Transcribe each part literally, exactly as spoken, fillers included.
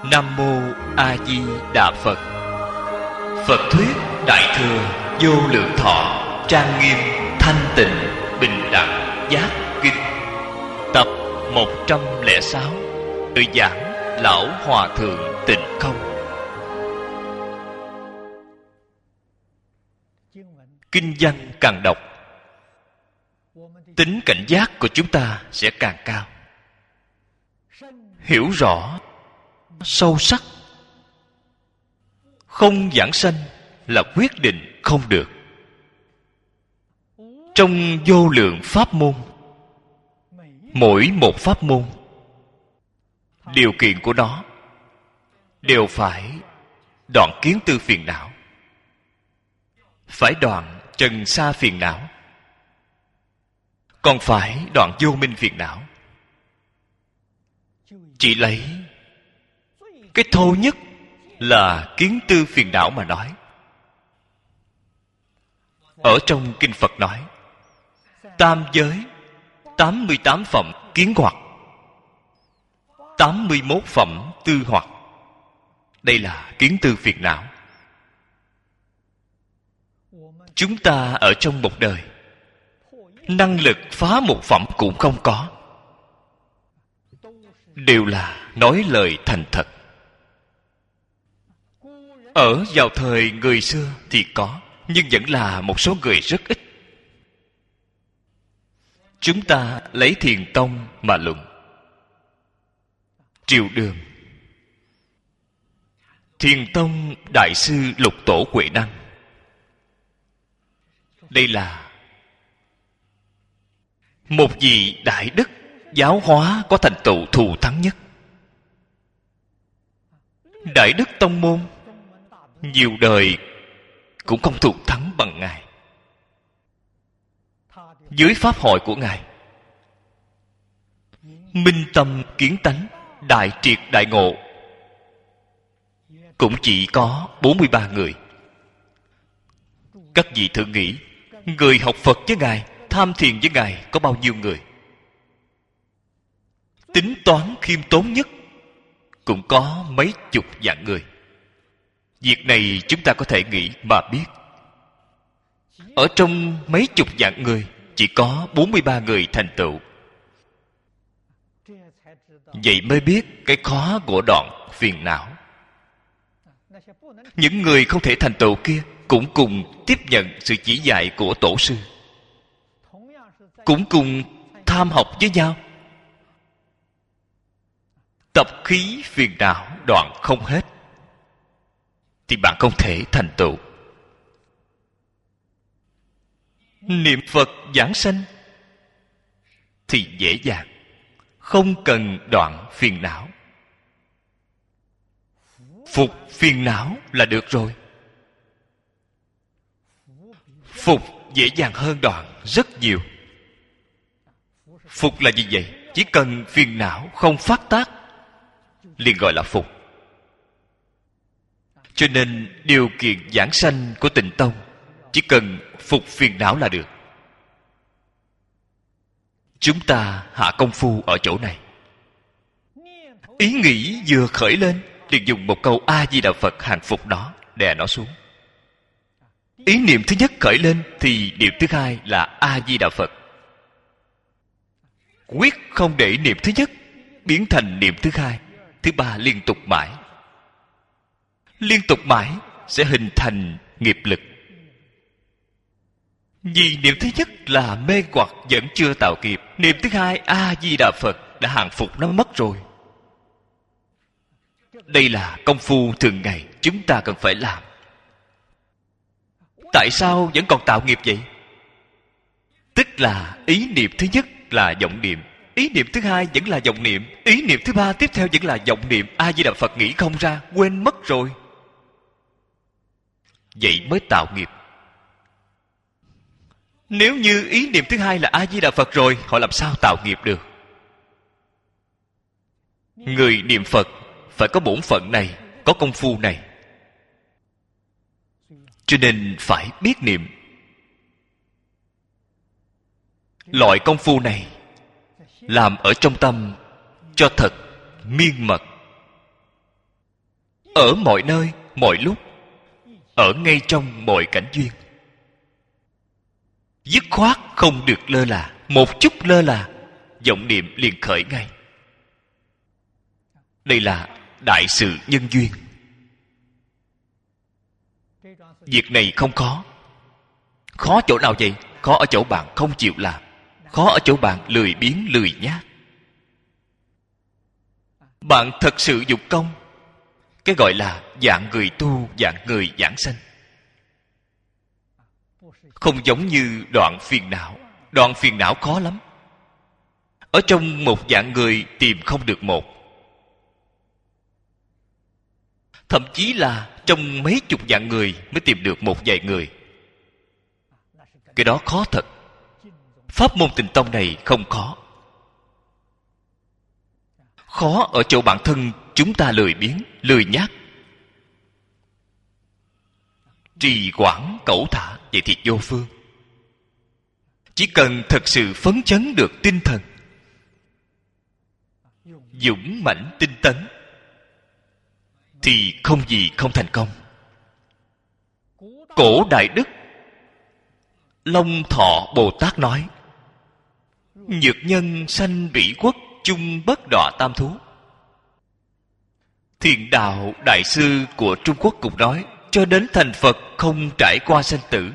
Nam Mô A Di Đà Phật. Phật thuyết Đại thừa Vô Lượng Thọ trang nghiêm thanh tịnh bình đẳng giác kinh. Tập một trăm lẻ sáu. Tự giảng Lão Hòa Thượng Tịnh Không. Kinh văn càng đọc, tính cảnh giác của chúng ta sẽ càng cao. Hiểu rõ sâu sắc, không giảng sanh là quyết định không được. Trong vô lượng pháp môn, mỗi một pháp môn, điều kiện của nó đều phải đoạn kiến tư phiền não, phải đoạn trần sa phiền não, còn phải đoạn vô minh phiền não. Chỉ lấy cái thô nhất là kiến tư phiền não mà nói. Ở trong kinh Phật nói tam giới tám mươi tám phẩm kiến hoặc, tám mươi mốt phẩm tư hoặc. Đây là kiến tư phiền não. Chúng ta ở trong một đời, năng lực phá một phẩm cũng không có, đều là nói lời thành thật. Ở vào thời người xưa thì có, nhưng vẫn là một số người rất ít. Chúng ta lấy Thiền Tông mà luận. Triều Đường, Thiền Tông Đại sư Lục Tổ Huệ Năng, đây là một vị đại đức giáo hóa có thành tựu thù thắng nhất. Đại đức tông môn nhiều đời cũng không thù thắng bằng Ngài. Dưới pháp hội của Ngài, minh tâm kiến tánh, đại triệt đại ngộ, cũng chỉ có bốn mươi ba người. Các vị thử nghĩ, người học Phật với Ngài, tham thiền với Ngài có bao nhiêu người? Tính toán khiêm tốn nhất cũng có mấy chục vạn người. Việc này chúng ta có thể nghĩ mà biết. Ở trong mấy chục vạn người, chỉ có bốn mươi ba người thành tựu. Vậy mới biết cái khó của đoạn phiền não. Những người không thể thành tựu kia cũng cùng tiếp nhận sự chỉ dạy của tổ sư, cũng cùng tham học với nhau. Tập khí phiền não đoạn không hết, thì bạn không thể thành tựu. Niệm Phật giảng sanh thì dễ dàng, không cần đoạn phiền não. Phục phiền não là được rồi. Phục dễ dàng hơn đoạn rất nhiều. Phục là gì vậy? Chỉ cần phiền não không phát tác liền gọi là phục. Cho nên điều kiện giảng sanh của Tịnh Tông chỉ cần phục phiền não là được. Chúng ta hạ công phu ở chỗ này. Ý nghĩ vừa khởi lên liền dùng một câu A Di Đà Phật hàng phục nó, đè nó xuống. Ý niệm thứ nhất khởi lên thì niệm thứ hai là A Di Đà Phật. Quyết không để niệm thứ nhất biến thành niệm thứ hai, thứ ba, liên tục mãi. Liên tục mãi sẽ hình thành nghiệp lực. Vì niệm thứ nhất là mê hoặc vẫn chưa tạo nghiệp, niệm thứ hai A Di Đà Phật đã hàng phục nó mất rồi. Đây là công phu thường ngày chúng ta cần phải làm. Tại sao vẫn còn tạo nghiệp vậy? Tức là ý niệm thứ nhất là vọng niệm, ý niệm thứ hai vẫn là vọng niệm, ý niệm thứ ba tiếp theo vẫn là vọng niệm. A Di Đà Phật nghĩ không ra, quên mất rồi. Vậy mới tạo nghiệp. Nếu như ý niệm thứ hai là A Di Đà Phật rồi, họ làm sao tạo nghiệp được? Người niệm Phật phải có bổn phận này, có công phu này. Cho nên phải biết niệm. Loại công phu này làm ở trong tâm cho thật miên mật. ở mọi nơi, mọi lúc, ở ngay trong mọi cảnh duyên. Dứt khoát không được lơ là. Một chút lơ là, vọng niệm liền khởi ngay. Đây là đại sự nhân duyên. Việc này không khó. Khó chỗ nào vậy? Khó ở chỗ bạn không chịu làm. Khó ở chỗ bạn lười biếng lười nhác. Bạn thật sự dụng công. Cái gọi là dạng người tu, dạng người giảng sanh. Không giống như đoạn phiền não. Đoạn phiền não khó lắm. Ở trong một dạng người tìm không được một. Thậm chí là trong mấy chục dạng người mới tìm được một vài người. Cái đó khó thật. Pháp môn Tịnh Tông này không khó. Khó ở chỗ bản thân chúng ta lười biếng, lười nhác. Trì hoãn cẩu thả, vậy thì vô phương. Chỉ cần thật sự phấn chấn được tinh thần, dũng mãnh tinh tấn, thì không gì không thành công. Cổ Đại Đức Long Thọ Bồ Tát nói: nhược nhân sanh bỉ quốc, chung bất đọa tam thú. Thiền Đạo Đại sư của Trung Quốc cũng nói: cho đến thành Phật không trải qua sanh tử.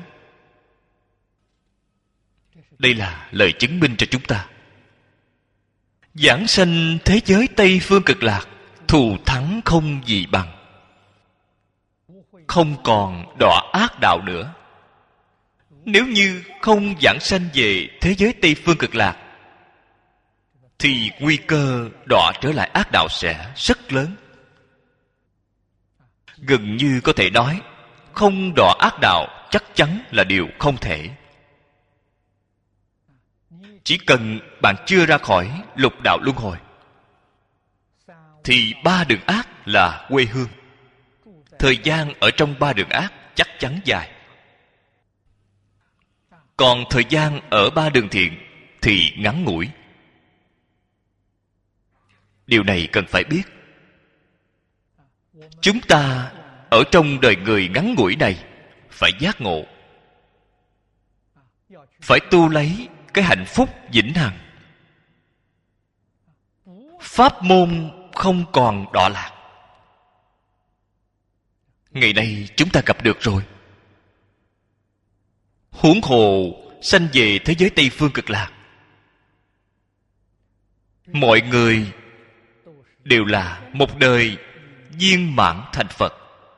Đây là lời chứng minh cho chúng ta. Giảng sanh thế giới Tây Phương Cực Lạc, thù thắng không gì bằng. Không còn đọa ác đạo nữa. Nếu như không giảng sanh về thế giới Tây Phương Cực Lạc, thì nguy cơ đọa trở lại ác đạo sẽ rất lớn. Gần như có thể nói, không đọa ác đạo chắc chắn là điều không thể. Chỉ cần bạn chưa ra khỏi lục đạo luân hồi, thì ba đường ác là quê hương. Thời gian ở trong ba đường ác chắc chắn dài. Còn thời gian ở ba đường thiện thì ngắn ngủi. Điều này cần phải biết. Chúng ta ở trong đời người ngắn ngủi này phải giác ngộ, phải tu lấy cái hạnh phúc vĩnh hằng. Pháp môn không còn đọa lạc. Ngày nay chúng ta gặp được rồi. Huống hồ sanh về thế giới Tây Phương Cực Lạc, mọi người đều là một đời viên mãn thành Phật.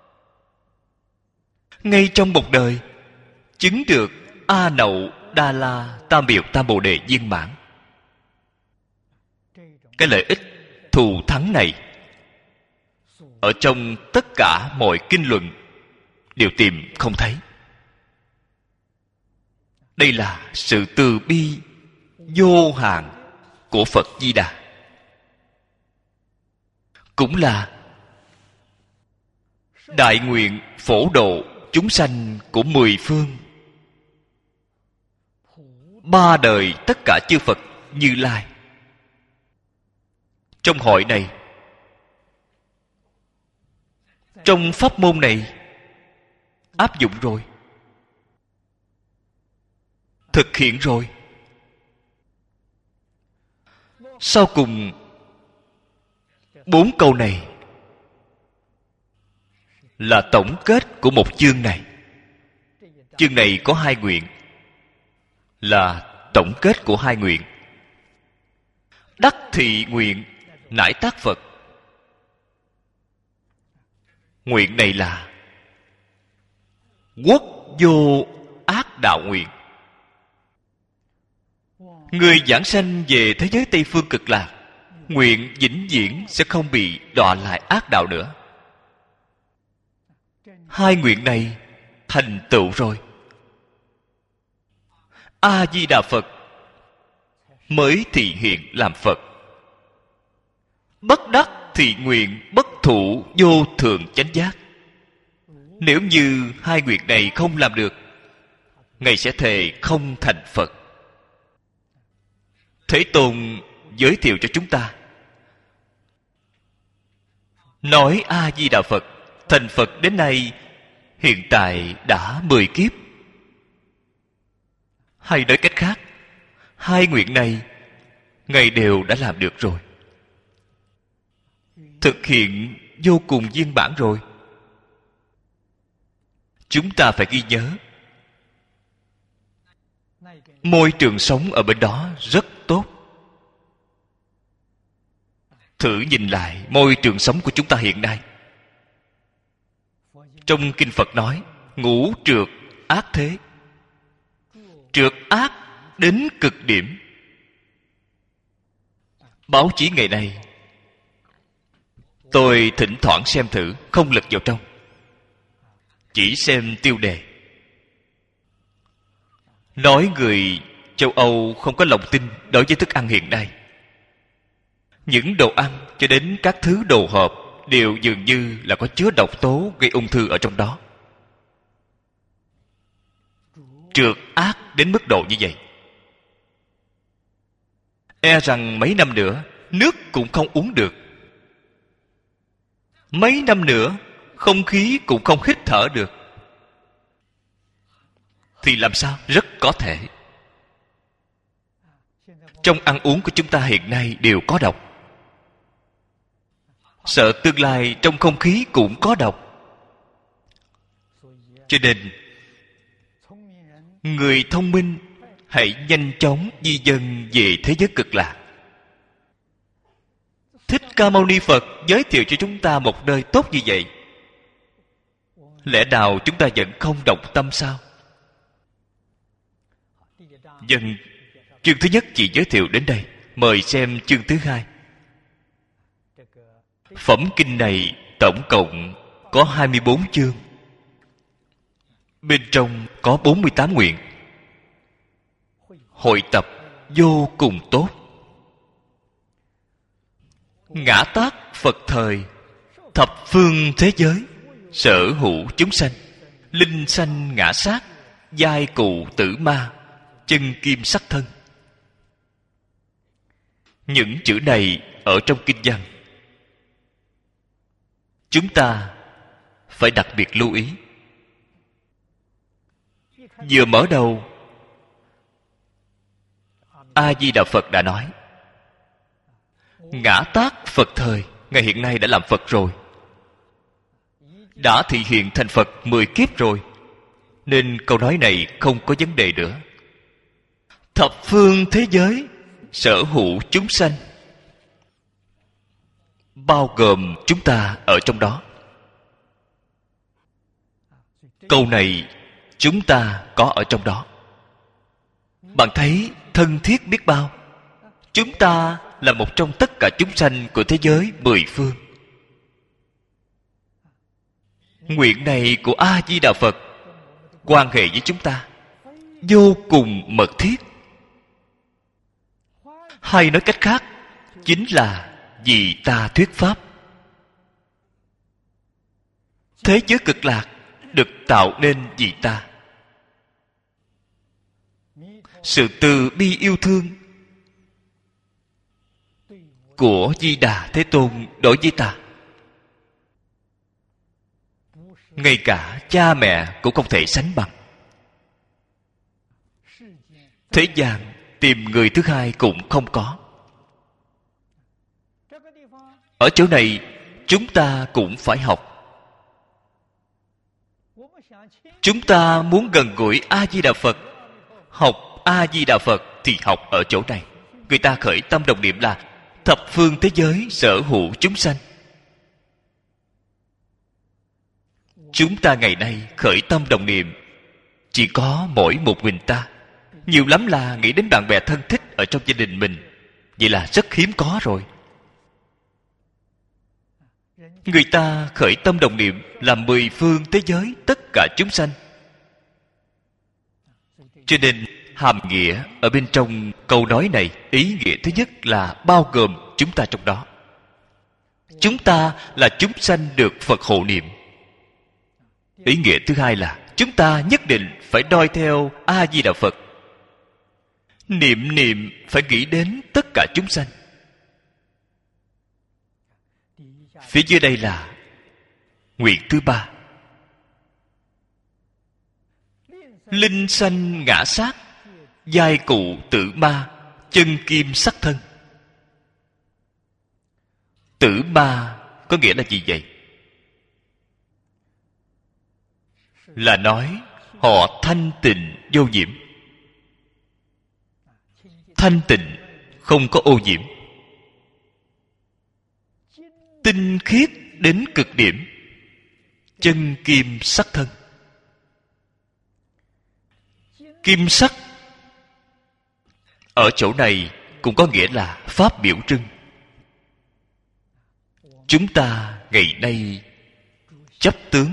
Ngay trong một đời chứng được A Nậu Đa La Tam Biểu Tam Bồ Đề viên mãn. Cái lợi ích thù thắng này ở trong tất cả mọi kinh luận đều tìm không thấy. Đây là sự từ bi vô hạn của Phật Di Đà. Cũng là đại nguyện phổ độ chúng sanh của mười phương, ba đời tất cả chư Phật Như Lai. Trong hội này, trong pháp môn này áp dụng rồi, thực hiện rồi. Sau cùng bốn câu này là tổng kết của một chương này. Chương này có hai nguyện, là tổng kết của hai nguyện. Đắc thị nguyện nải tác Phật. Nguyện này là quốc vô ác đạo nguyện. Người giảng sanh về thế giới Tây Phương Cực Lạc, nguyện vĩnh viễn sẽ không bị đọa lại ác đạo nữa. Hai nguyện này thành tựu rồi, A Di Đà Phật mới thị hiện làm Phật. Bất đắc thị nguyện bất thụ vô thượng chánh giác. Nếu như hai nguyện này không làm được, Ngài sẽ thề không thành Phật. Thế Tôn giới thiệu cho chúng ta, nói A Di Đà Phật thành Phật đến nay hiện tại đã mười kiếp. Hay nói cách khác, hai nguyện này Ngài đều đã làm được rồi, thực hiện vô cùng viên mãn rồi. Chúng ta phải ghi nhớ, môi trường sống ở bên đó rất tốt. Thử nhìn lại môi trường sống của chúng ta hiện nay. Trong Kinh Phật nói, ngũ trược ác thế. Trược ác đến cực điểm. Báo chí ngày nay, tôi thỉnh thoảng xem thử, không lật vào trong, chỉ xem tiêu đề. Nói người châu Âu không có lòng tin đối với thức ăn hiện nay. Những đồ ăn cho đến các thứ đồ hộp đều dường như là có chứa độc tố gây ung thư ở trong đó. Trược ác đến mức độ như vậy, e rằng mấy năm nữa nước cũng không uống được. Mấy năm nữa không khí cũng không hít thở được. Thì làm sao? Rất có thể trong ăn uống của chúng ta hiện nay đều có độc. Sợ tương lai trong không khí cũng có độc. Cho nên người thông minh hãy nhanh chóng di dân về thế giới cực lạc. Thích Ca Mâu Ni Phật giới thiệu cho chúng ta một nơi tốt như vậy, lẽ nào chúng ta vẫn không động tâm sao? Dân chương thứ nhất chỉ giới thiệu đến đây. Mời xem chương thứ hai. Phẩm kinh này tổng cộng có hai mươi bốn chương. Bên trong có bốn mươi tám nguyện. Hội tập vô cùng tốt. Ngã tát Phật thời, thập phương thế giới, sở hữu chúng sanh, linh sanh ngã sát, giai cụ tử ma, chân kim sắc thân. Những chữ này ở trong kinh văn, chúng ta phải đặc biệt lưu ý. Vừa mở đầu, A Di Đà Phật đã nói, ngã tát Phật thời, Ngài hiện nay đã làm Phật rồi, đã thị hiện thành Phật mười kiếp rồi, nên câu nói này không có vấn đề nữa. Thập phương thế giới, sở hữu chúng sanh, bao gồm chúng ta ở trong đó. Câu này chúng ta có ở trong đó. Bạn thấy thân thiết biết bao. Chúng ta là một trong tất cả chúng sanh của thế giới mười phương. Nguyện này của A Di Đà Phật quan hệ với chúng ta vô cùng mật thiết. Hay nói cách khác, chính là vì ta thuyết pháp. Thế giới cực lạc được tạo nên vì ta. Sự từ bi yêu thương của Di Đà Thế Tôn đối với ta, ngay cả cha mẹ cũng không thể sánh bằng. Thế gian tìm người thứ hai cũng không có. Ở chỗ này chúng ta cũng phải học. Chúng ta muốn gần gũi A Di Đà Phật, học A Di Đà Phật thì học ở chỗ này. Người ta khởi tâm đồng niệm là thập phương thế giới sở hữu chúng sanh. Chúng ta ngày nay khởi tâm đồng niệm chỉ có mỗi một mình ta. Nhiều lắm là nghĩ đến bạn bè thân thích ở trong gia đình mình. Vậy là rất hiếm có rồi. Người ta khởi tâm đồng niệm là mười phương thế giới tất cả chúng sanh. Cho nên hàm nghĩa ở bên trong câu nói này, ý nghĩa thứ nhất là bao gồm chúng ta trong đó. Chúng ta là chúng sanh được Phật hộ niệm. Ý nghĩa thứ hai là chúng ta nhất định phải noi theo A Di Đà Phật. Niệm niệm phải nghĩ đến tất cả chúng sanh. Phía dưới đây là Nguyện thứ ba, linh sanh ngã sát, giai cụ tử ma, chân kim sắc thân. Tử ma có nghĩa là gì vậy? Là nói họ thanh tịnh vô nhiễm. Thanh tịnh, không có ô nhiễm, tinh khiết đến cực điểm, chân kim sắc thân. Kim sắc ở chỗ này cũng có nghĩa là pháp biểu trưng. Chúng ta ngày nay chấp tướng,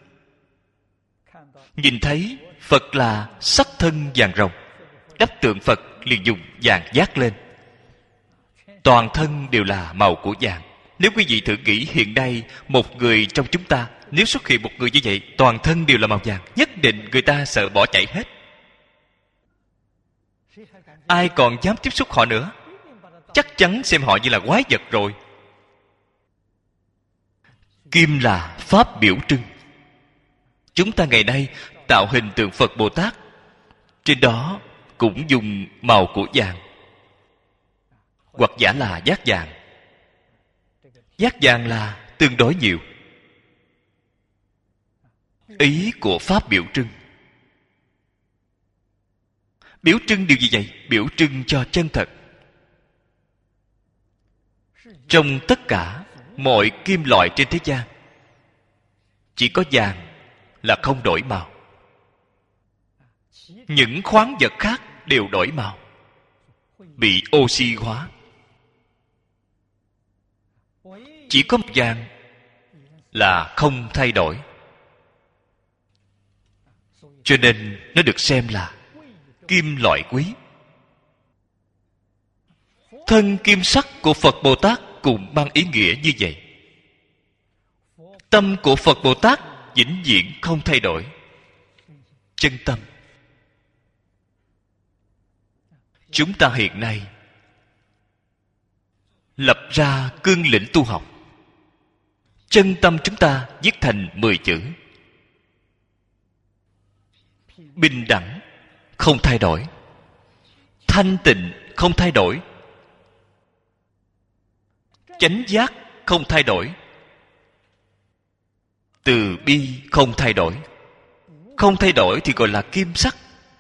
nhìn thấy Phật là sắc thân vàng rồng, đắp tượng Phật liền dùng vàng dát lên. Toàn thân đều là màu của vàng. Nếu quý vị thử nghĩ hiện nay một người trong chúng ta, nếu xuất hiện một người như vậy, toàn thân đều là màu vàng, nhất định người ta sợ bỏ chạy hết. Ai còn dám tiếp xúc họ nữa? Chắc chắn xem họ như là quái vật rồi. Kim là pháp biểu trưng. Chúng ta ngày nay tạo hình tượng Phật Bồ Tát, trên đó cũng dùng màu của vàng, hoặc giả là dát vàng. Dát vàng là tương đối nhiều. Ý của pháp biểu trưng, biểu trưng điều gì vậy? Biểu trưng cho chân thật. Trong tất cả mọi kim loại trên thế gian, chỉ có vàng là không đổi màu. Những khoáng vật khác đều đổi màu, bị oxy hóa. Chỉ có vàng là không thay đổi, cho nên nó được xem là kim loại quý. Thân kim sắc của Phật Bồ Tát cũng mang ý nghĩa như vậy. Tâm của Phật Bồ Tát vĩnh viễn không thay đổi. Chân tâm. Chúng ta hiện nay lập ra cương lĩnh tu học. Chân tâm chúng ta viết thành mười chữ: bình đẳng không thay đổi, thanh tịnh không thay đổi, chánh giác không thay đổi, từ bi không thay đổi. Không thay đổi thì gọi là kim sắc.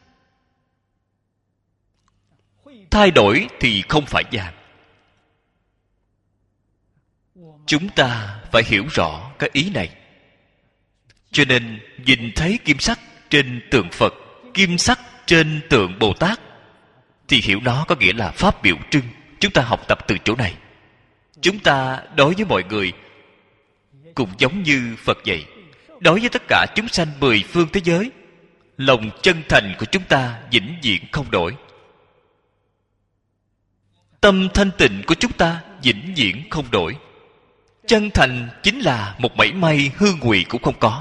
Thay đổi thì không phải vàng. Chúng ta phải hiểu rõ cái ý này. Cho nên nhìn thấy kim sắc trên tượng Phật, kim sắc trên tượng Bồ Tát, thì hiểu nó có nghĩa là pháp biểu trưng. Chúng ta học tập từ chỗ này. Chúng ta đối với mọi người cũng giống như Phật vậy. Đối với tất cả chúng sanh mười phương thế giới, lòng chân thành của chúng ta vĩnh viễn không đổi. Tâm thanh tịnh của chúng ta vĩnh viễn không đổi. Chân thành chính là một mảy may hư ngụy cũng không có.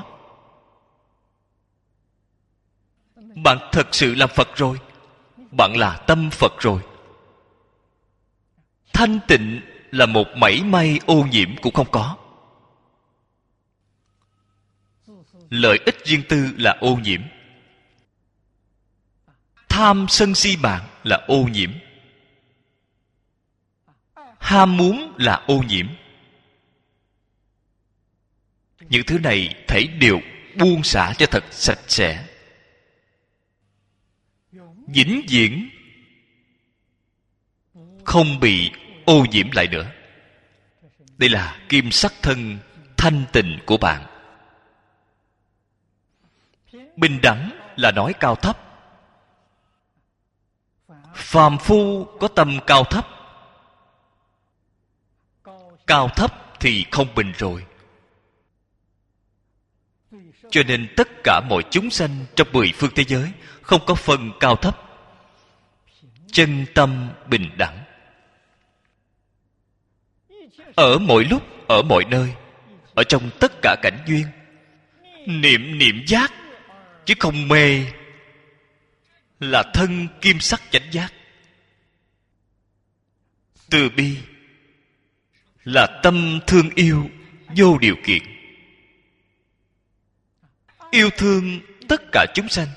Bạn thật sự làm Phật rồi. Bạn là tâm Phật rồi. Thanh tịnh là một mảy may ô nhiễm cũng không có. Lợi ích riêng tư là ô nhiễm. Tham sân si mạng là ô nhiễm. Ham muốn là ô nhiễm. Những thứ này thảy đều buông xả cho thật sạch sẽ, vĩnh viễn không bị ô nhiễm lại nữa. Đây là kim sắc thân thanh tịnh của bạn. Bình đẳng là nói cao thấp. Phàm phu có tâm cao thấp. Cao thấp thì không bình rồi. Cho nên tất cả mọi chúng sanh trong mười phương thế giới không có phân cao thấp. Chân tâm bình đẳng. Ở mọi lúc, ở mọi nơi, ở trong tất cả cảnh duyên, niệm niệm giác chứ không mê, là thân kim sắc chánh giác. Từ bi là tâm thương yêu vô điều kiện. yêu thương tất cả chúng sanh,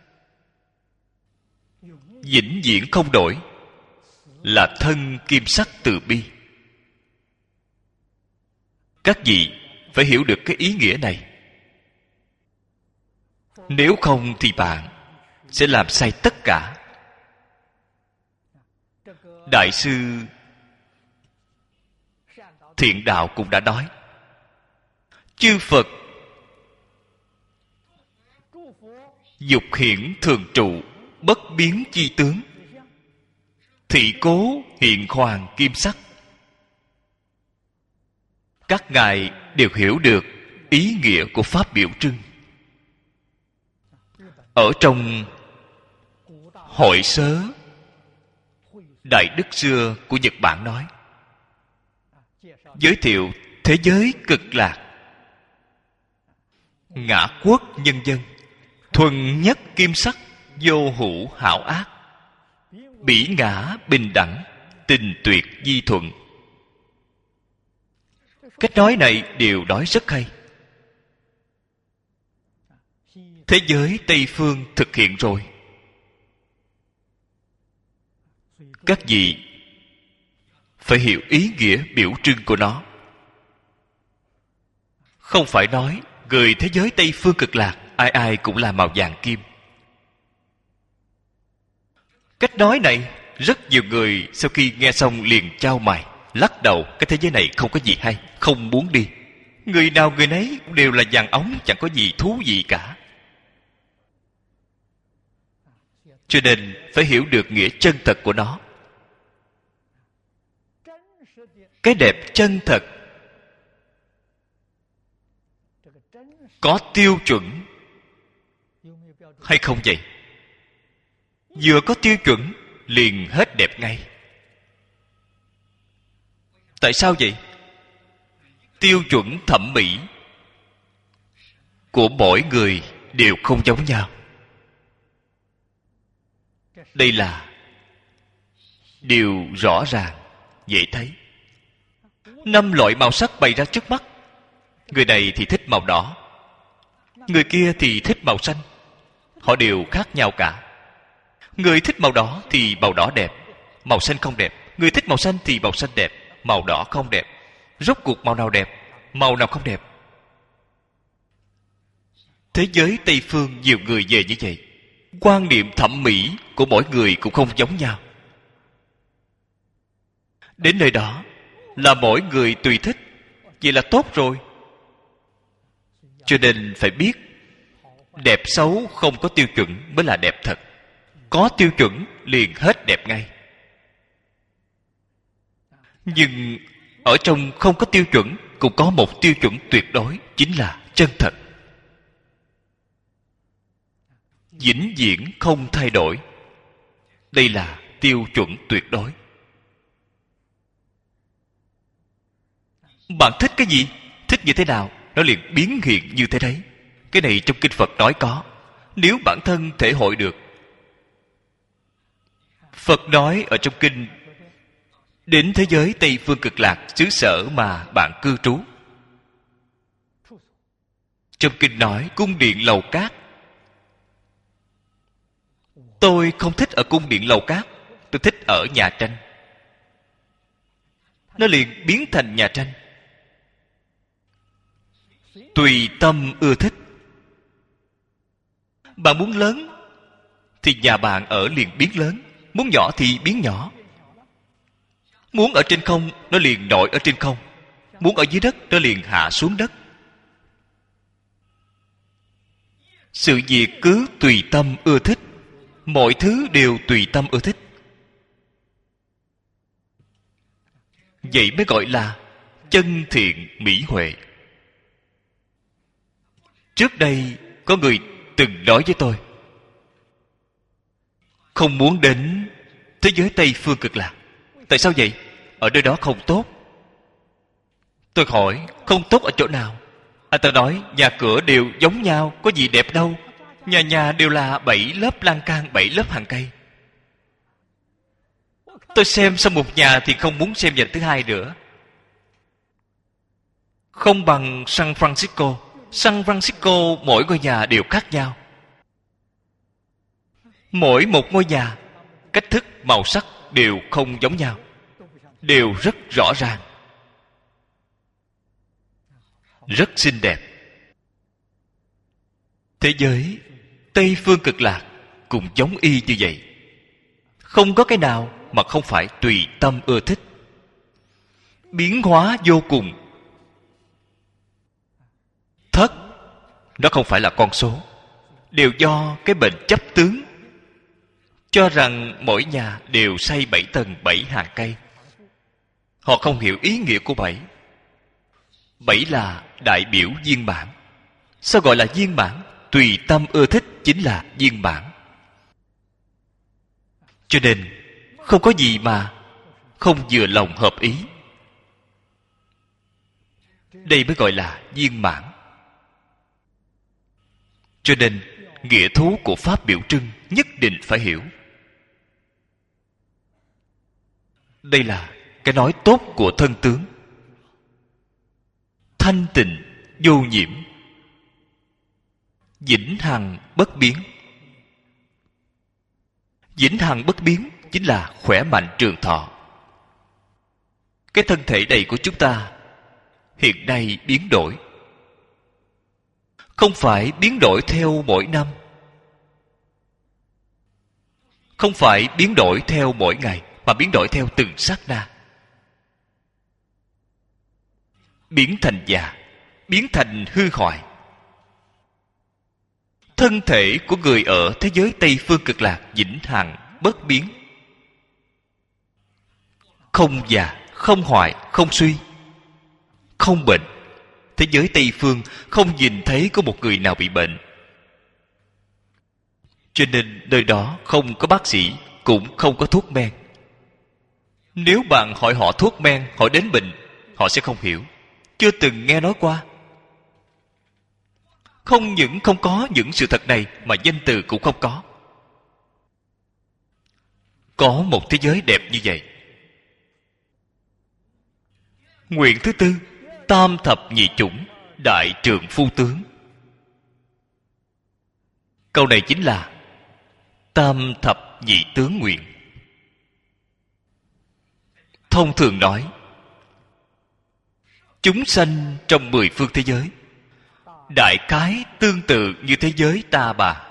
vĩnh viễn không đổi, là thân kim sắc từ bi. Các vị phải hiểu được cái ý nghĩa này. Nếu không thì bạn sẽ làm sai tất cả. Đại sư Thiện Đạo cũng đã nói, chư Phật dục hiển thường trụ, bất biến chi tướng, thị cố hiện hoàng kim sắc. Các ngài đều hiểu được ý nghĩa của pháp biểu trưng. Ở trong hội sớ Đại Đức xưa của Nhật Bản nói, giới thiệu thế giới cực lạc, ngã quốc nhân dân, thuần nhất kim sắc, vô hữu hảo ác, bỉ ngã bình đẳng, tình tuyệt di thuận. Cách nói này đều nói rất hay. Thế giới Tây Phương thực hiện rồi. Các vị phải hiểu ý nghĩa biểu trưng của nó. Không phải nói người thế giới Tây Phương cực lạc ai ai cũng là màu vàng kim. Cách nói này rất nhiều người sau khi nghe xong liền chau mày, lắc đầu, cái thế giới này không có gì hay, không muốn đi. Người nào người nấy đều là vàng ống, chẳng có gì thú vị cả. Cho nên phải hiểu được nghĩa chân thật của nó. Cái đẹp chân thật có tiêu chuẩn hay không vậy? Vừa có tiêu chuẩn liền hết đẹp ngay. Tại sao vậy? Tiêu chuẩn thẩm mỹ của mỗi người đều không giống nhau. Đây là điều rõ ràng, dễ thấy. Năm loại màu sắc bày ra trước mắt. Người này thì thích màu đỏ, người kia thì thích màu xanh. Họ đều khác nhau cả. Người thích màu đỏ thì màu đỏ đẹp, màu xanh không đẹp. Người thích màu xanh thì màu xanh đẹp, màu đỏ không đẹp. Rốt cuộc màu nào đẹp, màu nào không đẹp? Thế giới Tây Phương nhiều người về như vậy. Quan niệm thẩm mỹ của mỗi người cũng không giống nhau. Đến nơi đó là mỗi người tùy thích. Vậy là tốt rồi. Cho nên phải biết, đẹp xấu không có tiêu chuẩn mới là đẹp thật. Có tiêu chuẩn liền hết đẹp ngay. Nhưng ở trong không có tiêu chuẩn cũng có một tiêu chuẩn tuyệt đối, chính là chân thật, vĩnh viễn không thay đổi. Đây là tiêu chuẩn tuyệt đối. Bạn thích cái gì, thích như thế nào, nó liền biến hiện như thế đấy. Cái này trong kinh Phật nói có. Nếu bản thân thể hội được, Phật nói ở trong kinh, đến thế giới Tây Phương cực lạc, xứ sở mà bạn cư trú. Trong kinh nói cung điện lầu cát. Tôi không thích ở cung điện lầu cát, tôi thích ở nhà tranh. Nó liền biến thành nhà tranh. Tùy tâm ưa thích. Bạn muốn lớn thì nhà bạn ở liền biến lớn, muốn nhỏ thì biến nhỏ. Muốn ở trên không, nó liền nổi ở trên không. Muốn ở dưới đất, nó liền hạ xuống đất. Sự việc cứ tùy tâm ưa thích. Mọi thứ đều tùy tâm ưa thích. Vậy mới gọi là chân thiện mỹ huệ. Trước đây có người từng nói với tôi, không muốn đến thế giới Tây Phương cực lạc. Tại sao vậy? Ở nơi đó không tốt. Tôi hỏi, không tốt ở chỗ nào? Anh ta nói, nhà cửa đều giống nhau, có gì đẹp đâu. Nhà nhà đều là bảy lớp lan can, bảy lớp hàng cây. Tôi xem xong một nhà thì không muốn xem nhà thứ hai nữa. Không bằng San Francisco. San Francisco mỗi ngôi nhà đều khác nhau. Mỗi một ngôi nhà, cách thức màu sắc đều không giống nhau, đều rất rõ ràng, rất xinh đẹp. Thế giới Tây Phương Cực Lạc cũng giống y như vậy. Không có cái nào mà không phải tùy tâm ưa thích. Biến hóa vô cùng. Thất, nó không phải là con số, đều do cái bệnh chấp tướng, cho rằng mỗi nhà đều xây bảy tầng bảy hàng cây. Họ không hiểu ý nghĩa của bảy. Bảy là đại biểu viên mãn. Sao gọi là viên mãn? Tùy tâm ưa thích chính là viên mãn. Cho nên không có gì mà không vừa lòng hợp ý. Đây mới gọi là viên mãn. Cho nên nghĩa thú của pháp biểu trưng nhất định phải hiểu. Đây là cái nói tốt của thân tướng. Thanh tịnh, vô nhiễm, vĩnh hằng bất biến. Vĩnh hằng bất biến chính là khỏe mạnh trường thọ. Cái thân thể này của chúng ta hiện nay biến đổi, không phải biến đổi theo mỗi năm, không phải biến đổi theo mỗi ngày, mà biến đổi theo từng sát na. Biến thành già, biến thành hư hoại. Thân thể của người ở thế giới Tây Phương Cực Lạc vĩnh hằng bất biến, không già, không hoại, không suy, không bệnh. Thế giới Tây Phương không nhìn thấy có một người nào bị bệnh. Cho nên nơi đó không có bác sĩ, cũng không có thuốc men. Nếu bạn hỏi họ thuốc men, hỏi đến bệnh, họ sẽ không hiểu, chưa từng nghe nói qua. Không những không có những sự thật này, mà danh từ cũng không có. Có một thế giới đẹp như vậy. Nguyện thứ tư, tam thập nhị chủng, đại trượng phu tướng. Câu này chính là tam thập nhị tướng nguyện. Thông thường nói, chúng sanh trong mười phương thế giới đại khái tương tự như thế giới ta bà.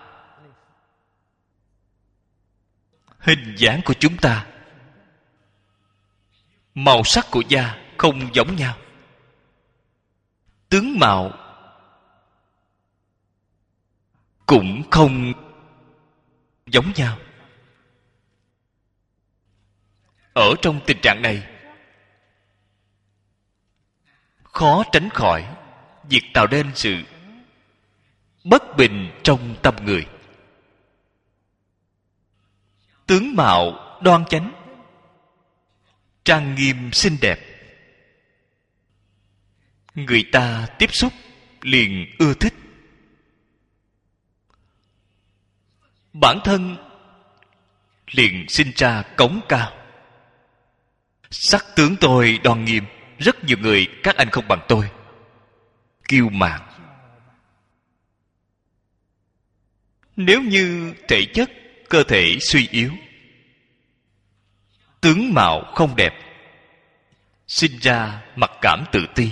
Hình dáng của chúng ta, màu sắc của da không giống nhau, tướng mạo cũng không giống nhau. Ở trong tình trạng này, khó tránh khỏi việc tạo nên sự bất bình trong tâm người. Tướng mạo đoan chánh, trang nghiêm xinh đẹp, người ta tiếp xúc liền ưa thích. Bản thân liền sinh ra cống cao. Sắc tướng tôi đoan nghiêm, rất nhiều người các anh không bằng tôi, kiêu mạn. Nếu như thể chất cơ thể suy yếu, tướng mạo không đẹp, sinh ra mặc cảm tự ti,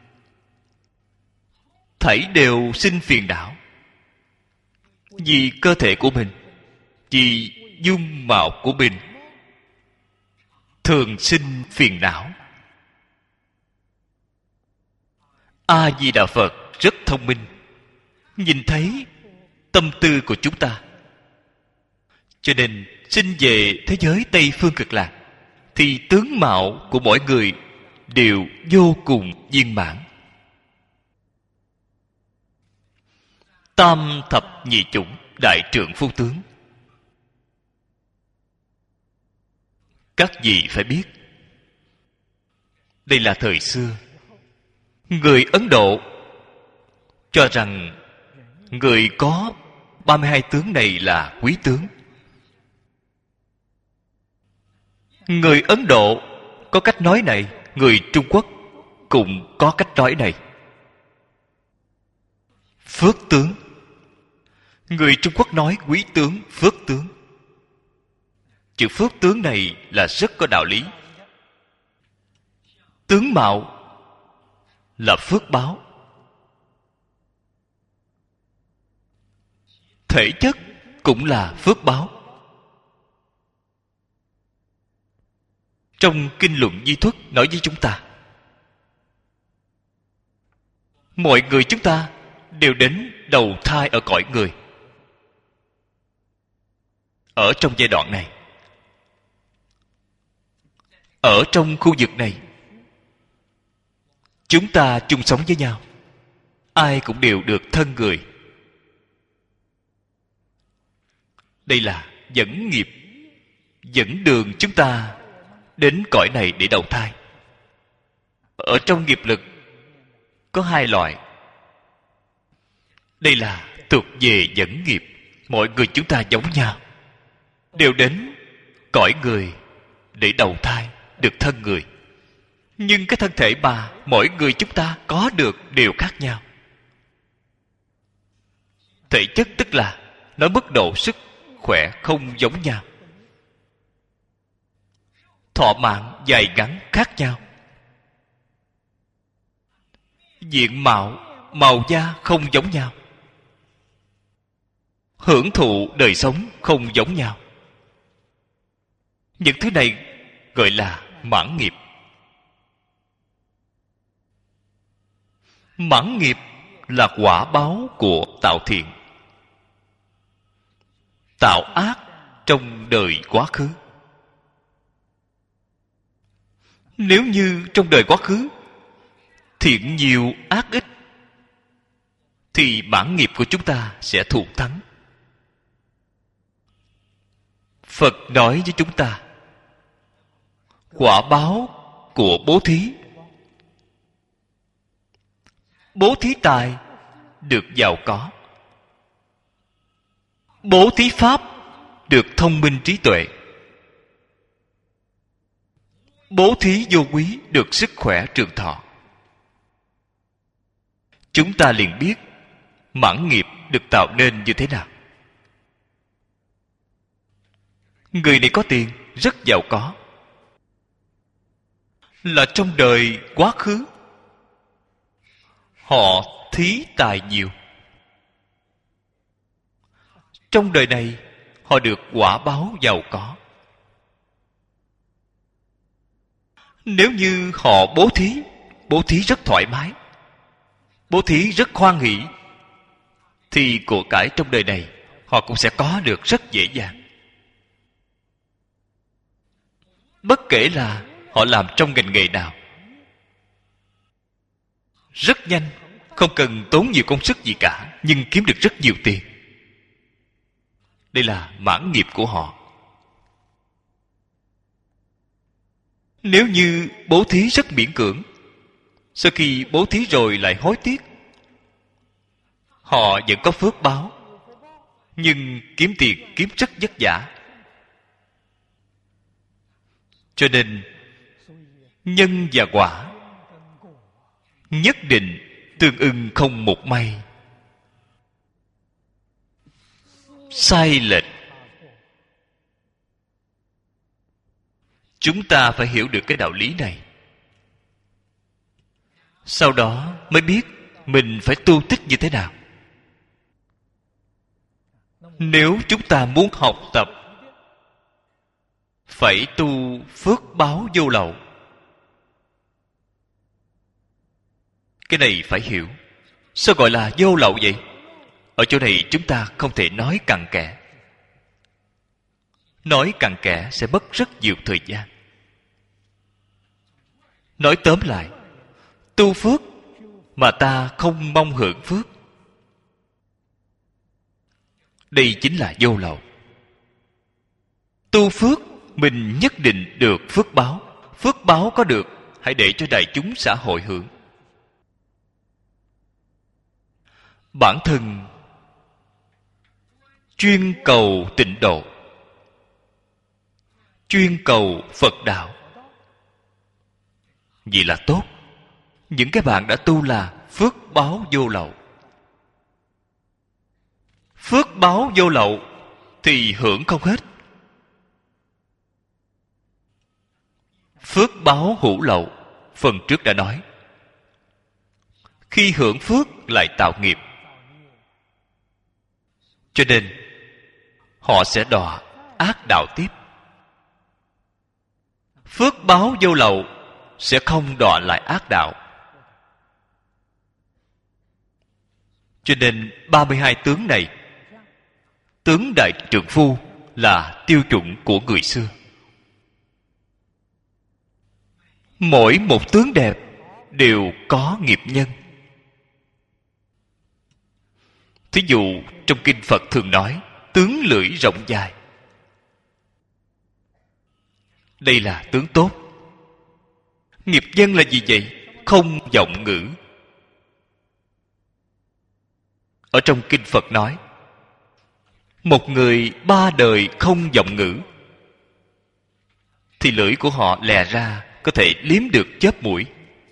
thảy đều sinh phiền não. Vì cơ thể của mình, vì dung mạo của mình, thường sinh phiền não. A Di Đà Phật rất thông minh, nhìn thấy tâm tư của chúng ta. Cho nên sinh về thế giới Tây Phương Cực Lạc, thì tướng mạo của mỗi người đều vô cùng viên mãn. Tam thập nhị chủng, đại trượng phu tướng. Các vị phải biết, đây là thời xưa. Người Ấn Độ cho rằng người có ba mươi hai tướng này là quý tướng. Người Ấn Độ có cách nói này, người Trung Quốc cũng có cách nói này. phước tướng. Người Trung Quốc nói quý tướng, phước tướng. Chữ phước tướng này là rất có đạo lý. Tướng mạo là phước báo, thể chất cũng là phước báo. Trong kinh luận Di Thuất nói với chúng ta, mọi người chúng ta đều đến đầu thai ở cõi người. Ở trong giai đoạn này, ở trong khu vực này, chúng ta chung sống với nhau, ai cũng đều được thân người. Đây là dẫn nghiệp, dẫn đường chúng ta đến cõi này để đầu thai. Ở trong nghiệp lực có hai loại. Đây là thuộc về dẫn nghiệp. Mọi người chúng ta giống nhau, đều đến cõi người để đầu thai, được thân người. Nhưng cái thân thể mà mỗi người chúng ta có được đều khác nhau. Thể chất tức là nó mức độ sức khỏe không giống nhau. Thọ mạng dài ngắn khác nhau. Diện mạo, màu da không giống nhau. Hưởng thụ đời sống không giống nhau. Những thứ này gọi là mãn nghiệp. Mãn nghiệp là quả báo của tạo thiện, tạo ác trong đời quá khứ. Nếu như trong đời quá khứ thiện nhiều ác ít, thì bản nghiệp của chúng ta sẽ thụ thắng. Phật nói với chúng ta, quả báo của bố thí. Bố thí tài được giàu có, bố thí pháp được thông minh trí tuệ, bố thí vô quý được sức khỏe trường thọ. Chúng ta liền biết mãn nghiệp được tạo nên như thế nào. Người này có tiền, rất giàu có, là trong đời quá khứ họ thí tài nhiều. Trong đời này họ được quả báo giàu có. Nếu như họ bố thí, bố thí rất thoải mái, bố thí rất hoan hỷ, thì của cải trong đời này họ cũng sẽ có được rất dễ dàng. Bất kể là họ làm trong ngành nghề nào, rất nhanh, không cần tốn nhiều công sức gì cả, nhưng kiếm được rất nhiều tiền. Đây là mãn nghiệp của họ. Nếu như bố thí rất miễn cưỡng, sau khi bố thí rồi lại hối tiếc, họ vẫn có phước báo, nhưng kiếm tiền kiếm rất vất vả. Cho nên nhân và quả nhất định tương ưng không một may. Sai lệch. Chúng ta phải hiểu được cái đạo lý này, sau đó mới biết mình phải tu tích như thế nào. Nếu chúng ta muốn học tập, phải tu phước báo vô lậu. Cái này phải hiểu. Sao gọi là vô lậu vậy? Ở chỗ này chúng ta không thể nói cặn kẽ. Nói cặn kẽ sẽ mất rất nhiều thời gian. Nói tóm lại, tu phước mà ta không mong hưởng phước, đây chính là vô lậu. Tu phước mình nhất định được phước báo. Phước báo có được, hãy để cho đại chúng xã hội hưởng. Bản thân chuyên cầu tịnh độ, chuyên cầu Phật đạo, vậy là tốt. Những cái bạn đã tu là phước báo vô lậu. Phước báo vô lậu thì hưởng không hết. Phước báo hữu lậu, phần trước đã nói. Khi hưởng phước lại tạo nghiệp, cho nên họ sẽ đọa ác đạo tiếp. Phước báo vô lậu sẽ không đọa lại ác đạo. Cho nên ba mươi hai tướng này, tướng đại trượng phu là tiêu chuẩn của người xưa. Mỗi một tướng đẹp đều có nghiệp nhân. Thí dụ trong kinh Phật thường nói tướng lưỡi rộng dài. Đây là tướng tốt. Nghiệp nhân là gì vậy? Không vọng ngữ. Ở trong kinh Phật nói, một người ba đời không vọng ngữ thì lưỡi của họ lè ra có thể liếm được chớp mũi.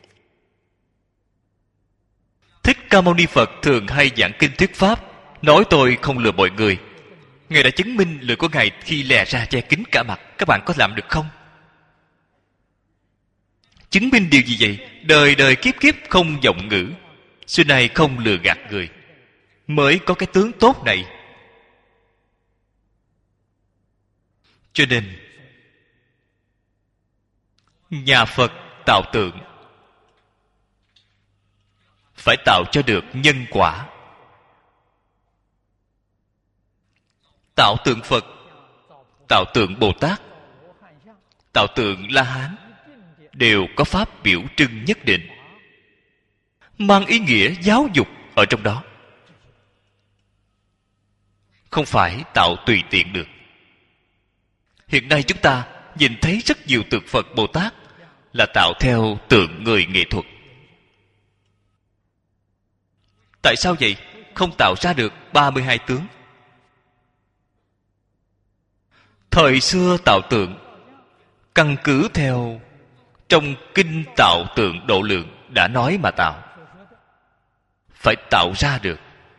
Thích Ca Mâu Ni Phật thường hay giảng kinh thuyết pháp, nói tôi không lừa mọi người. Ngài đã chứng minh lưỡi của Ngài khi lè ra che kín cả mặt. Các bạn có làm được không? Chứng minh điều gì vậy? Đời đời kiếp kiếp không vọng ngữ, xưa nay không lừa gạt người, mới có cái tướng tốt này. Cho nên nhà Phật tạo tượng phải tạo cho được nhân quả. Tạo tượng Phật, tạo tượng Bồ Tát, tạo tượng La Hán đều có pháp biểu trưng nhất định, mang ý nghĩa giáo dục ở trong đó, không phải tạo tùy tiện được. Hiện nay chúng ta nhìn thấy rất nhiều tượng Phật Bồ Tát là tạo theo tượng người nghệ thuật. Tại sao vậy? Không tạo ra được ba mươi hai tướng. Thời xưa tạo tượng căn cứ theo trong kinh tạo tượng độ lượng đã nói mà tạo. Phải tạo ra được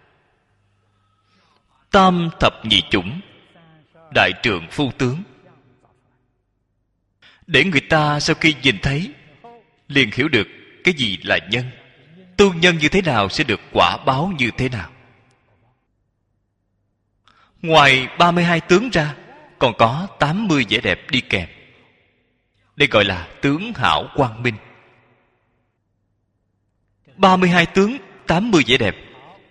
tam thập nhị chủng đại trượng phu tướng, để người ta sau khi nhìn thấy liền hiểu được cái gì là nhân, tu nhân như thế nào sẽ được quả báo như thế nào. Ngoài ba mươi hai tướng ra, còn có tám mươi vẻ đẹp đi kèm. Đây gọi là tướng hảo quang minh. ba mươi hai tướng, tám mươi vẻ đẹp,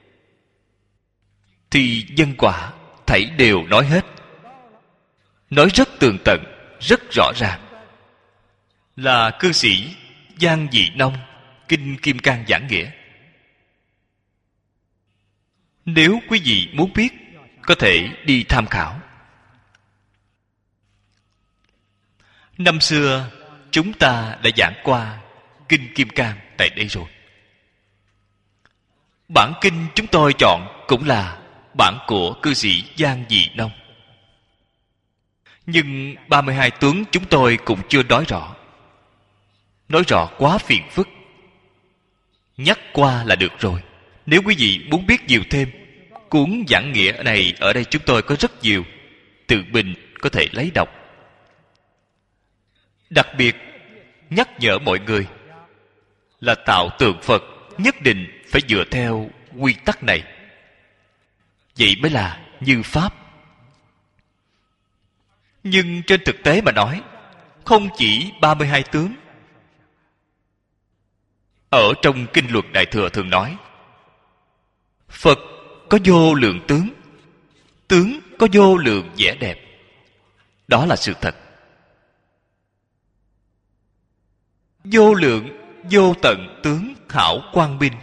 thì nhân quả thảy đều nói hết. Nói rất tường tận, rất rõ ràng. Là cư sĩ Giang Dị Nông Kinh Kim Cang giảng nghĩa. Nếu quý vị muốn biết, có thể đi tham khảo. Năm xưa chúng ta đã giảng qua Kinh Kim Cang tại đây rồi. Bản kinh chúng tôi chọn cũng là bản của cư sĩ Giang Dị Nông. Nhưng ba mươi hai tướng chúng tôi cũng chưa nói rõ. Nói rõ quá phiền phức, nhắc qua là được rồi. Nếu quý vị muốn biết nhiều thêm, cuốn giảng nghĩa này ở đây chúng tôi có rất nhiều, tự mình có thể lấy đọc. Đặc biệt nhắc nhở mọi người là tạo tượng Phật nhất định phải dựa theo quy tắc này. Vậy mới là như pháp. Nhưng trên thực tế mà nói, không chỉ ba mươi hai tướng. Ở trong Kinh Luật Đại Thừa thường nói, Phật có vô lượng tướng, tướng có vô lượng vẻ đẹp. Đó là sự thật. Vô lượng vô tận tướng hảo quang minh,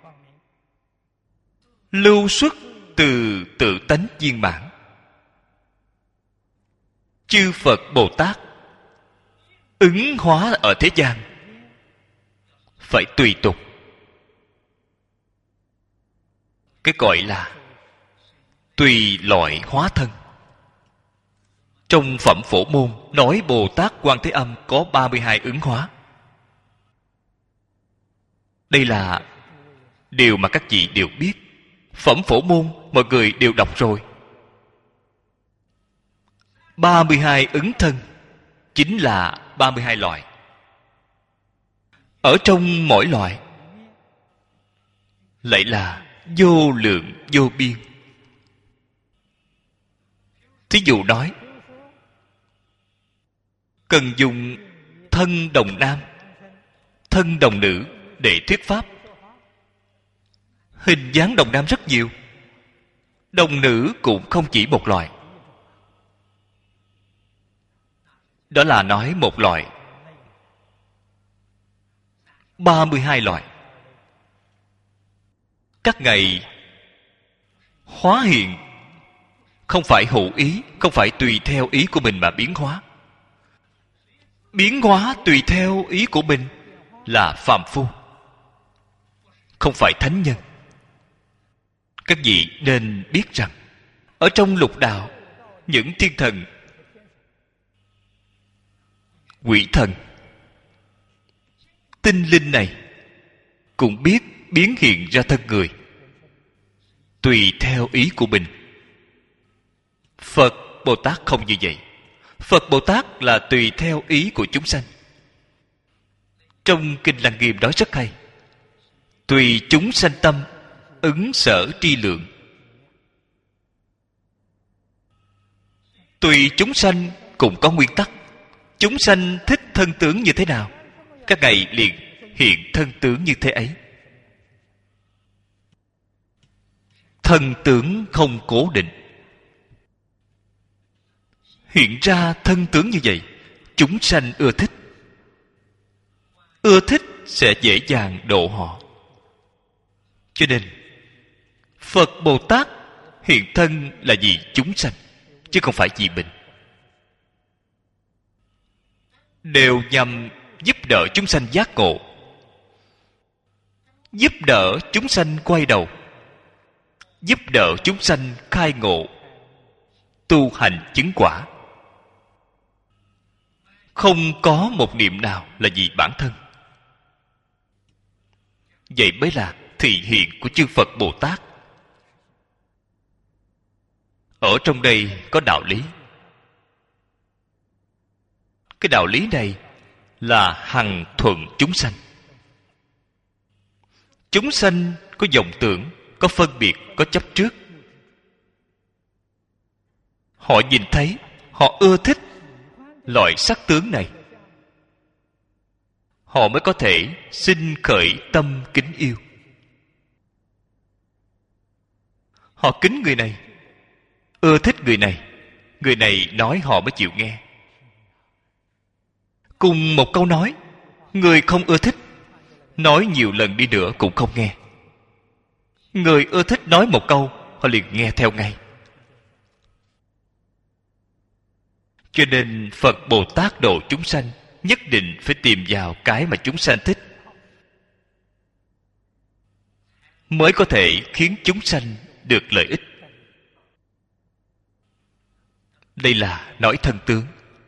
lưu xuất từ tự tánh viên mãn. Chư Phật Bồ Tát ứng hóa ở thế gian phải tùy tục. Cái gọi là tùy loại hóa thân. Trong Phẩm Phổ Môn nói Bồ Tát Quan Thế Âm có ba mươi hai ứng hóa. Đây là điều mà các vị đều biết. Phẩm Phổ Môn mọi người đều đọc rồi. ba mươi hai ứng thân chính là ba mươi hai loại. Ở trong mỗi loại lại là vô lượng vô biên. Thí dụ nói, cần dùng thân đồng nam, thân đồng nữ để thuyết pháp. Hình dáng đồng nam rất nhiều, đồng nữ cũng không chỉ một loại. Đó là nói một loại, ba mươi hai loại. Các ngày hóa hiện không phải hữu ý, không phải tùy theo ý của mình mà biến hóa. Biến hóa tùy theo ý của mình là phàm phu, không phải thánh nhân. Các vị nên biết rằng ở trong lục đạo, những thiên thần, quỷ thần, tinh linh này cũng biết biến hiện ra thân người tùy theo ý của mình. Phật Bồ Tát không như vậy. Phật Bồ Tát là tùy theo ý của chúng sanh. Trong Kinh Lăng Nghiêm nói rất hay: tùy chúng sanh tâm, ứng sở tri lượng. Tùy chúng sanh cũng có nguyên tắc. Chúng sanh thích thân tướng như thế nào, các ngài liền hiện thân tướng như thế ấy. Thân tướng không cố định, hiện ra thân tướng như vậy, chúng sanh ưa thích. Ưa thích sẽ dễ dàng độ họ. Cho nên Phật Bồ Tát hiện thân là vì chúng sanh, chứ không phải vì mình. Đều nhằm giúp đỡ chúng sanh giác ngộ, giúp đỡ chúng sanh quay đầu, giúp đỡ chúng sanh khai ngộ, tu hành chứng quả. Không có một niệm nào là vì bản thân. Vậy mới là thị hiện của chư Phật Bồ Tát. Ở trong đây có đạo lý. Cái đạo lý này là hằng thuận chúng sanh. Chúng sanh có vọng tưởng, có phân biệt, có chấp trước. Họ nhìn thấy, họ ưa thích loại sắc tướng này, họ mới có thể sinh khởi tâm kính yêu. Họ kính người này, ưa thích người này, người này nói họ mới chịu nghe. Cùng một câu nói, người không ưa thích, nói nhiều lần đi nữa cũng không nghe. Người ưa thích nói một câu, họ liền nghe theo ngay. Cho nên Phật Bồ Tát độ chúng sanh nhất định phải tìm vào cái mà chúng sanh thích, mới có thể khiến chúng sanh được lợi ích. Đây là nói thân tướng.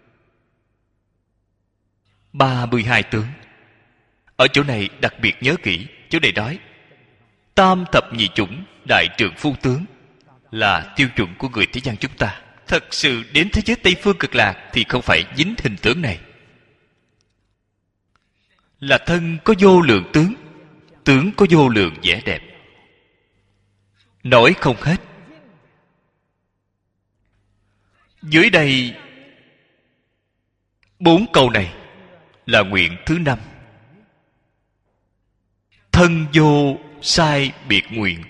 ba mươi hai tướng. Ở chỗ này đặc biệt nhớ kỹ, chỗ này nói tam thập nhị chủng đại trượng phu tướng là tiêu chuẩn của người thế gian chúng ta. Thật sự đến thế giới Tây Phương Cực Lạc thì không phải dính hình tướng này. Là thân có vô lượng tướng, tướng có vô lượng vẻ đẹp, nói không hết. Dưới đây bốn câu này là nguyện thứ năm. Thân vô sai biệt nguyện.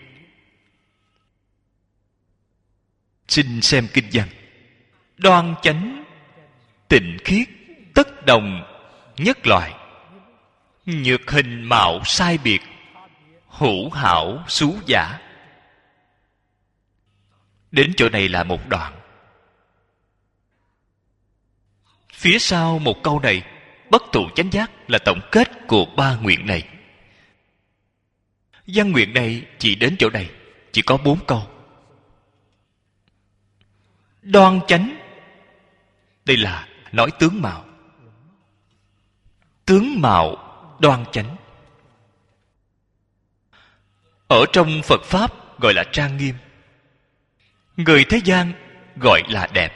Xin xem kinh văn. Đoan chánh tịnh khiết tất đồng nhất loại, nhược hình mạo sai biệt, hữu hảo xú giả. Đến chỗ này là một đoạn. Phía sau một câu này, bất tụ chánh giác, là tổng kết của ba nguyện này. Văn nguyện này chỉ đến chỗ này, chỉ có bốn câu. Đoan chánh, đây là nói tướng mạo. Tướng mạo đoan chánh. Ở trong Phật Pháp gọi là trang nghiêm, người thế gian gọi là đẹp.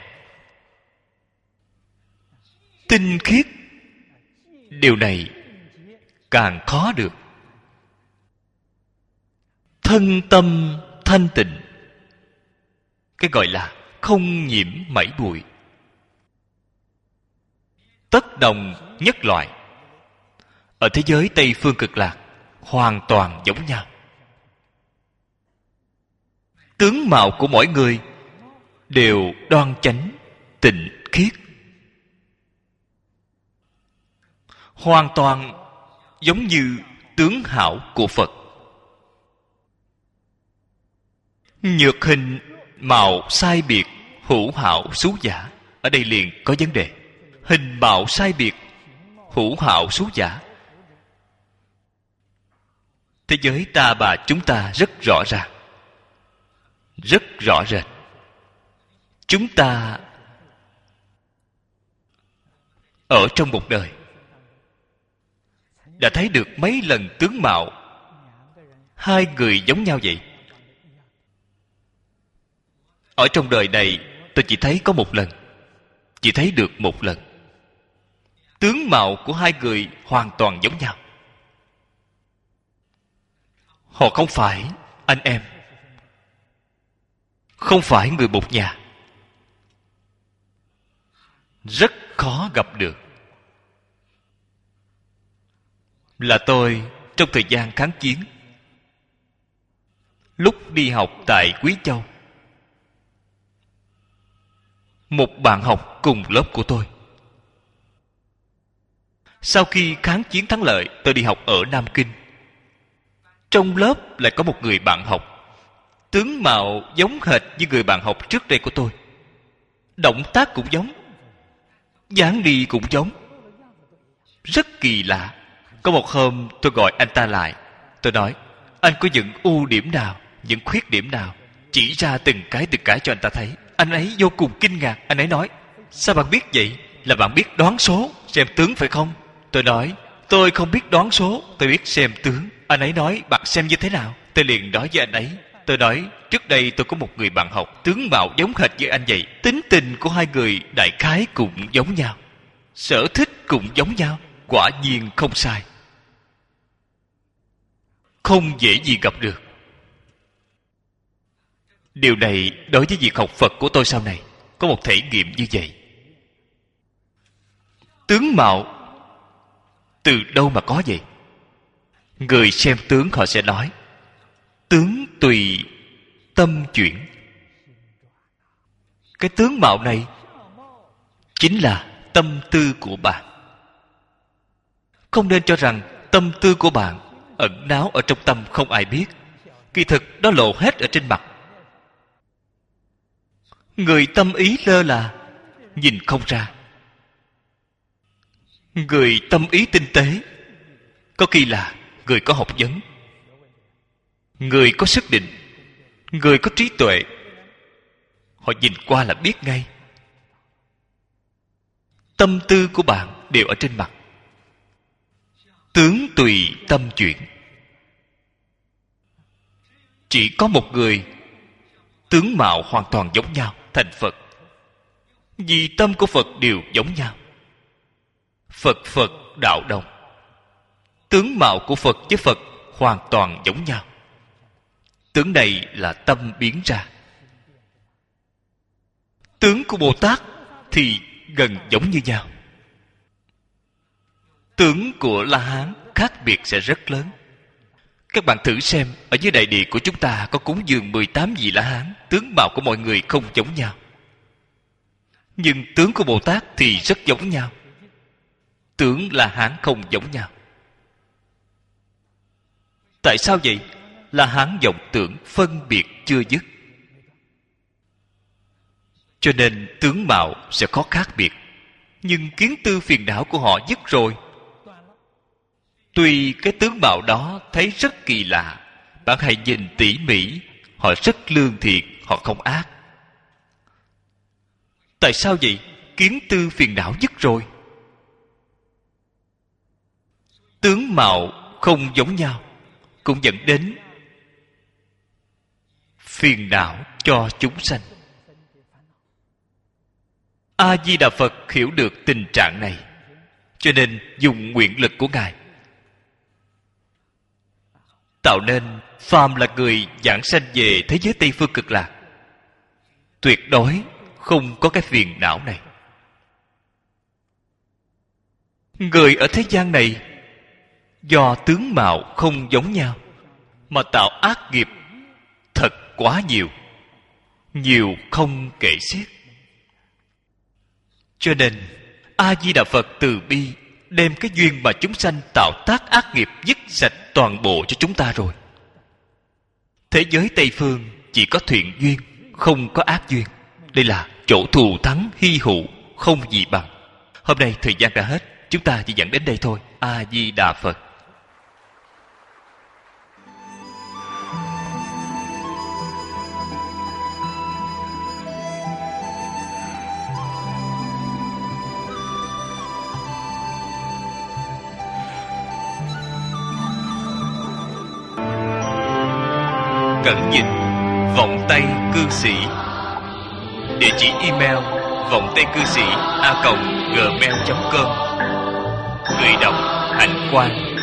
Tinh khiết, điều này càng khó được. Thân tâm thanh tịnh, cái gọi là không nhiễm mảy bụi, tất đồng nhất loại. Ở thế giới Tây Phương Cực Lạc hoàn toàn giống nhau. Tướng mạo của mỗi người đều đoan chánh, tịnh khiết, hoàn toàn giống như tướng hảo của Phật. Nhược hình mạo sai biệt, hữu hảo xú giả. Ở đây liền có vấn đề. Hình mạo sai biệt, hữu hảo xú giả. Thế giới ta bà chúng ta rất rõ ràng, rất rõ rệt. Chúng ta ở trong một đời đã thấy được mấy lần tướng mạo hai người giống nhau vậy. Ở trong đời này tôi chỉ thấy có một lần, chỉ thấy được một lần. Tướng mạo của hai người hoàn toàn giống nhau. Họ không phải anh em, không phải người một nhà, rất khó gặp được. Là tôi trong thời gian kháng chiến, lúc đi học tại Quý Châu, một bạn học cùng lớp của tôi, sau khi kháng chiến thắng lợi, tôi đi học ở Nam Kinh. Trong lớp lại có một người bạn học, tướng mạo giống hệt như người bạn học trước đây của tôi, động tác cũng giống, dáng đi cũng giống, rất kỳ lạ. Có một hôm tôi gọi anh ta lại, tôi nói: anh có những ưu điểm nào, những khuyết điểm nào? Chỉ ra từng cái từng cái cho anh ta thấy. Anh ấy vô cùng kinh ngạc. Anh ấy nói: sao bạn biết vậy? Là bạn biết đoán số, xem tướng phải không? Tôi nói: tôi không biết đoán số, tôi biết xem tướng. Anh ấy nói: bạn xem như thế nào? Tôi liền nói với anh ấy, tôi nói: trước đây tôi có một người bạn học, tướng mạo giống hệt như anh vậy. Tính tình của hai người đại khái cũng giống nhau, sở thích cũng giống nhau. Quả nhiên không sai, không dễ gì gặp được. Điều này đối với việc học Phật của tôi sau này có một thể nghiệm như vậy. Tướng mạo từ đâu mà có vậy? Người xem tướng họ sẽ nói: tướng tùy tâm chuyển. Cái tướng mạo này chính là tâm tư của bạn. Không nên cho rằng tâm tư của bạn ẩn náu ở trong tâm không ai biết. Kỳ thực đó lộ hết ở trên mặt. Người tâm ý lơ là nhìn không ra. Người tâm ý tinh tế có khi là người có học vấn, người có sức định, người có trí tuệ. Họ nhìn qua là biết ngay. Tâm tư của bạn đều ở trên mặt. Tướng tùy tâm chuyển. Chỉ có một người tướng mạo hoàn toàn giống nhau thành Phật, vì tâm của Phật đều giống nhau. Phật Phật đạo đồng. Tướng mạo của Phật với Phật hoàn toàn giống nhau. Tướng này là tâm biến ra. Tướng của Bồ Tát thì gần giống như nhau. Tướng của La Hán khác biệt sẽ rất lớn. Các bạn thử xem, ở dưới đại địa của chúng ta có cúng dường mười tám vị La Hán, tướng mạo của mọi người không giống nhau, nhưng tướng của Bồ Tát thì rất giống nhau. Tướng La Hán không giống nhau. Tại sao vậy? La Hán vọng tưởng phân biệt chưa dứt, cho nên tướng mạo sẽ có khác biệt. Nhưng kiến tư phiền não của họ dứt rồi. Tuy cái tướng mạo đó thấy rất kỳ lạ, bạn hãy nhìn tỉ mỉ, họ rất lương thiện, họ không ác. Tại sao vậy? Kiến tư phiền não dứt rồi. Tướng mạo không giống nhau cũng dẫn đến phiền não cho chúng sanh. A Di Đà Phật hiểu được tình trạng này, cho nên dùng nguyện lực của Ngài tạo nên phàm là người giảng sanh về thế giới Tây Phương Cực Lạc, tuyệt đối không có cái phiền não này. Người ở thế gian này do tướng mạo không giống nhau mà tạo ác nghiệp thật quá nhiều, nhiều không kể xiết. Cho nên A Di Đà Phật từ bi đem cái duyên mà chúng sanh tạo tác ác nghiệp dứt sạch toàn bộ cho chúng ta rồi. Thế giới Tây Phương chỉ có thiện duyên, không có ác duyên. Đây là chỗ thù thắng hy hữu, không gì bằng. Hôm nay thời gian đã hết, chúng ta chỉ dẫn đến đây thôi. A Di Đà Phật. Cẩn dịch vọng tây cư sĩ. Địa chỉ email vọng tây cư sĩ a còng gmail chấm com. Người đọc Hạnh Quang.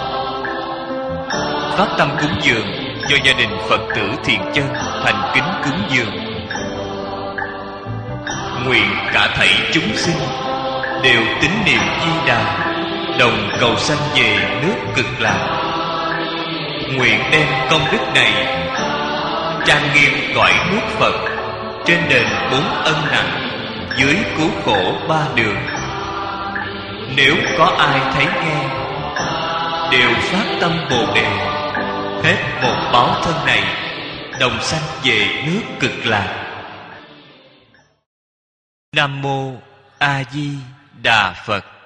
Phát tâm cúng dường do gia đình Phật tử Thiện Chân thành kính cúng dường. Nguyện cả thảy chúng sinh đều tín niệm Di Đà, đồng cầu sanh về nước Cực Lạc. Nguyện đem công đức này trang nghiêm cõi nước Phật, trên đền bốn ân nặng, dưới cứu khổ ba đường. Nếu có ai thấy nghe, đều phát tâm Bồ Đề, hết một báo thân này, đồng sanh về nước Cực Lạc. Nam mô A Di Đà Phật.